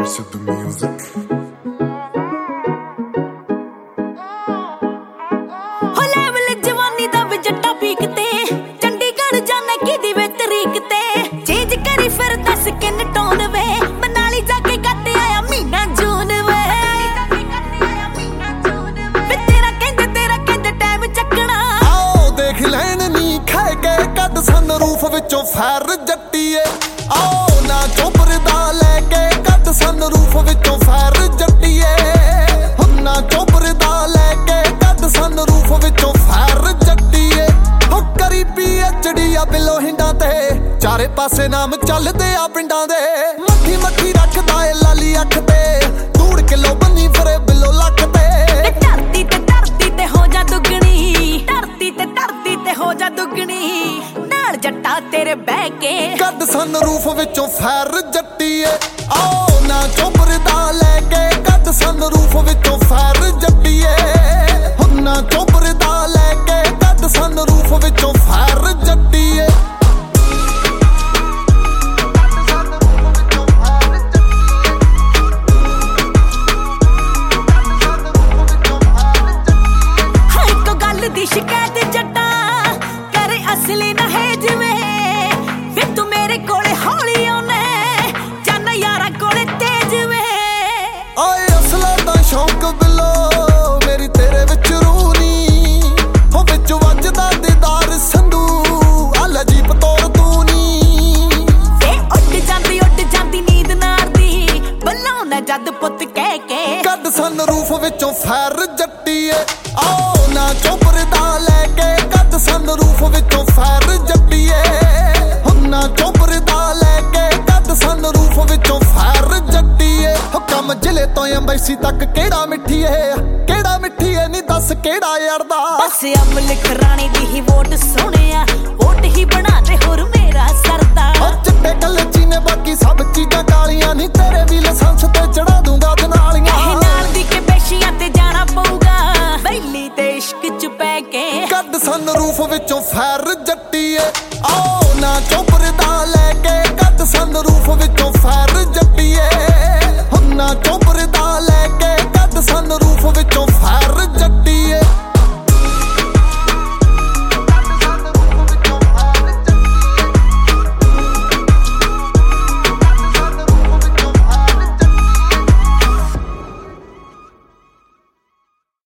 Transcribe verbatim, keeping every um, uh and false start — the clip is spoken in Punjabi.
to the music. ਹੋ ਲੈਵਲ ਜਵਾਨੀ ਦਾ ਵੀ ਜੱਟਾ ਪੀਕ ਤੇ ਚੰਡੀਗੜ੍ਹ ਜਾਣਾ ਕਿਦੀ ਵੇ ਤਰੀਕ ਤੇ ਚੇਂਜ ਕਰੀ ਫਿਰ ਦੱਸ ਕਿੰਨ ਟੋਨ ਵੇ ਮਨਾਲੀ ਜਾ ਕੇ ਕੱਟ ਆਇਆ ਮਹੀਨਾ ਜੂਨ ਵੇ ਵੇ ਤੇਰਾ ਕਹਿੰਦੇ ਤੇਰਾ ਕਹਿੰਦੇ ਟਾਈਮ ਚੱਕਣਾ ਆਓ ਦੇਖ ਲੈਣ ਨੀ ਖਾ ਕੇ ਕੱਢ ਸਨ ਰੂਫ ਵਿੱਚੋਂ ਫੈਰ ਜੱਟੀਏ ਆਓ ਨਾ ਚੋਪਰ ਦਾ ਲੈ ਕੇ ਕੱਢ ਸਨ ਰੂਫ ਵਿੱਚੋਂ ਫੈਰ ਜੱਟੀਏ ਹੁਣ ਨਾ ਚੋਪਰ ਦਾ ਲੈ ਕੇ ਕੱਢ ਸਨ ਰੂਫ ਵਿੱਚੋਂ ਫੈਰ ਜੱਟੀਏ ਹੋ ਕਰੀ ਪੀ ਐਚ ਡੀ ਆ ਬਿਲੋ ਹਿੰਡਾਂ ਤੇ ਚਾਰੇ ਪਾਸੇ ਨਾਮ ਚੱਲਦੇ ਆ ਪਿੰਡਾਂ ਦੇ ਮੱਠੀ ਮੱਠੀ ਰੱਖਦਾ ਏ ਲਾਲੀ ਅੱਖ ਤੇ ਦੂੜ ਕਿਲੋ ਬੰਨੀ ਫਰੇ ਬਿਲੋ ਲੱਖ ਤੇ ਧਰਤੀ ਤੇ ਧਰਤੀ ਤੇ ਹੋ ਜਾ ਦੁੱਗਣੀ ਧਰਤੀ ਤੇ ਧਰਤੀ ਤੇ ਹੋ ਜਾ ਦੁੱਗਣੀ ਨਾਲ ਜੱਟਾ ਤੇਰੇ ਬਹਿ ਕੇ ਕੱਢ ਸਨ ਰੂਫ ਵਿੱਚੋਂ ਫੈਰ ਜੱਟੀਏ ਆਓ ਨਾ ਚੋਪਰ ਦਾ ਲੈ ਕੇ ਕੱਢ ਸਨ ਰੂਫ ਵਿੱਚੋਂ ਫੈਰ ਜੱਟੀਏ ਹੁਣ ਨਾ ਚੋਪਰ ਦਾ ਲੈ ਕੇ ਕੱਢ ਸਨ ਰੂਫ ਵਿੱਚੋਂ ਫੈਰ ਜੱਟੀਏ ਹਰ ਕੋ ਗੱਲ ਦੀ ਸ਼ਿਕਾਇਤ ਜੱਟਾ ਕਰੇ ਅਸਲੀ ਨਾ ਹੈ ਜਿਵੇਂ ਵੇ ਤੂੰ ਮੇਰੇ ਕੋਲੇ ਹੌਲੀ ਆਉਨੇ ਜਾਨਾ ਯਾਰਾਂ ਕੋਲੇ ਤੇਜ ਵੇ ਓਏ ਅਸਲਾ ਦਾ ਸ਼ੌਂਕ ਬਿਲੋ ਮੇਰੀ ਤੇਰੇ ਵਿੱਚ ਰੂਹ ਨੀ ਹੋ ਵਿੱਚ ਵੱਜਦਾ ਦੀਦਾਰ ਸੰਧੂ ਆਲਾ ਜੀਪ ਤੋਰ ਤੂੰ ਨੀ ਵੇ ਉੱਡ ਜਾਂਦੀ ਉੱਡ ਜਾਂਦੀ ਨੀਂਦ ਨਾਰ ਦੀ ਬੱਲੋਂ ਨਾ ਜਦ ਪੁੱਤ ਕਹਿ ਕੇ ਕੱਢ ਸਨ ਰੂਫ ਵਿੱਚੋਂ ਫੈਰ ਜੱਟੀਏ ਆਓ ਨਾ ਚੋਪਰ ਦਾ ਲੈ ਕੇ ਕੱਢ ਸਨ ਰੂਫ ਵਿੱਚੋਂ ਫੈਰ ਜੱਟੀਏ ਹੁਣ ਨਾ ਚੋਪਰ ਦਾ ਲੈ ਕੇ ਕੱਢ ਸਨ ਰੂਫ ਵਿੱਚੋਂ ਫੈਰ ਜੱਟੀਏ ਹੁਕਮ ਜ਼ਿਲ੍ਹੇ ਤੋਂ ਅੰਬੈਸੀ ਤੱਕ ਕਿਹੜਾ ਮਿੱਠੀਏ ਕਿਹੜਾ ਮਿੱਠੀਏ ਨੀ ਦੱਸ ਕਿਹੜਾ ਯਾਰਦਾ ਬਸ ਅਮਲ ਖਰਾਣੀ ਦੀ ਹੀ ਵੋਟ ਸੋਹਣਿਆ ਵੋਟ ਹੀ ਬਣਾ ਦੇ ਹੋਰ ਮੇਰਾ ਸਰਦਾ ਉਹ ਚਿੱਟੇ ਕਲਚੀ ਨੇ ਬਾਕੀ ਸਭ ਚੀਜ਼ਾਂ ਕਾਲੀਆਂ ਨੀ ਤੇਰੇ ਵੀ ਲਾਇਸੈਂਸ ਤੇ ਚੜਾ ਦੂੰਗਾ ਦਨਾਲੀਆਂ ਇਹ ਨਾਲ ਦੀ ਕੇ ਪੇਸ਼ੀਆਂ ਤੇ ਜਾਣਾ ਪਊਗਾ ਵੈਲੀ ਤੇ ਇਸ਼ਕ ਚ ਪੈ ਕੇ ਕੱਢ ਸਨ ਰੂਫ ਵਿੱਚੋਂ ਫੈਰ ਜੱਟੀਏ ਆਓ ਨਾ ਚੋਪਰ ਦਾ ਲੈ ਕੇ ਕੱਢ ਸਨ ਰੂਫ ਵਿੱਚੋਂ ਫੈਰ ਜੱਟੀਏ ਹੁਣ ਨਾ ਚੋਪਰ ਦਾ ਲੈ ਕੇ ਕੱਢ ਸਨ ਰੂਫ ਵਿੱਚੋਂ ਫੈਰ ਜੱਟੀਏ